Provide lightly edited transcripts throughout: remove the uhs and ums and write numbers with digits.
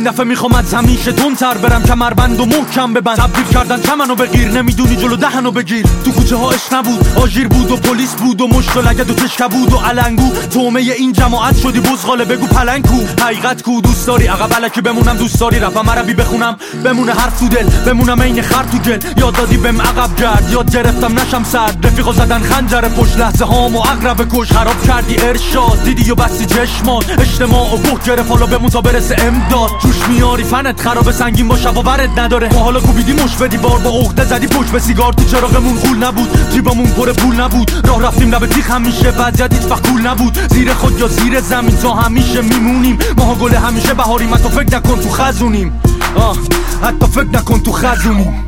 این دفعه میخوام از همیشه تندتر برم، کمربند و محکم ببند. تبدیل کردن چمنو بگیر، نمیدونی جلو دهنو بگیر. تو کوچه ها عشق نبود، آژیر بود و پلیس بود و مشت و لگد و تشکه بود و علنگو. تومه این جماعت شدی بزغاله، بگو پلنگ کو، حقیقت کو. دوست داری عقب الکی بمونم، دوست داری رپم عربی بخونم بمونه حرف تو دل، بمونم عین خر تو گل. یاد دادی بهم عقب گرد، یاد گرفتم نشم سرد. رفیقا زدن خنجر پشت، لحظه هامو عقرب کش. خراب کردی ارشاد، دیدی و بستی چشمات. اجتماع و گه گرفت، حالا بمون تا برسه امداد. جوش میاری فنت خراب، سنگین با شب و برد نداره. تا حالا کوبیدی مش بدی بار، با عقده زدی پشت به سیگار. تو چراغمون غول نبود، جیبمون پر پول نبود. راه رفتیم لب تیغ همیشه، وضعیت هیچ وقت کول نبود. زیر خود یا زیر زمین تا همیشه میمونیم. ماها گل همیشه بهاریم، حتی فکر نکن تو خزونیم. حتی فکر نکن تو خزونیم.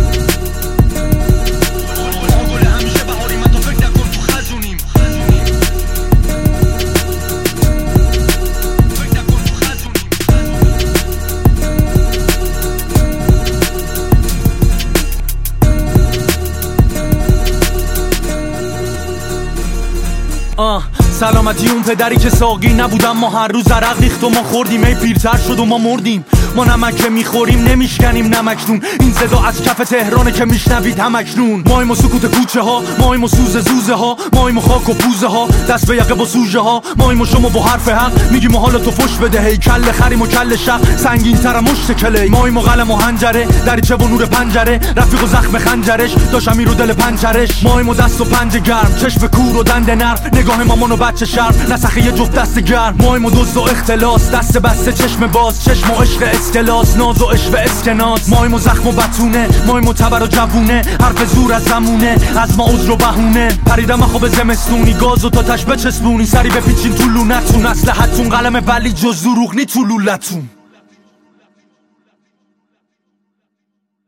سلامتی اون پدری که ساقی نبود، اما هر روز عرق ریخت و ما خوردیم. ای پیرتر شد و ما مردیم. ما نمک که میخوریم نمیشکنیم نمکنون. این صدا از کف تهرانه که میشنوید همکنون. مایم و سکوت کوچه ها، مایم و سوز زوزه ها، مایم و خاک و پوزه ها، دست به یقه با سوژه ها. مایم و شما با حرف حق میگیم و حالا تو فش بده. هی کله خریم و کله شق، سنگین تر مشت کلی. مایم و قلم و حنجره، دریچه و نور پنجره. رفیق و زخم خنجرش، داشتم رو دل پنجرش. مایم و دست و پنجه گرم، چشم کور و دند نرم. نگاه مامان و بچه شرم، نسخه یه جفت دست گرم. مایم و دزد و اختلاس، دست بسته چشم باز. چشم و عشق اسکلاس، ناز و عشق اسکناس. مایم و زخم و بتونه، مایم و تبر و جوونه. حرف زور از زمونه، از ما عذر و بهونه. پریدم خواب زمستونی، گاز و تا تش بچسبونی. سری بپیچین تو لونتون، اسلحتون قلم ولی جز دروغ نی تو لولتون.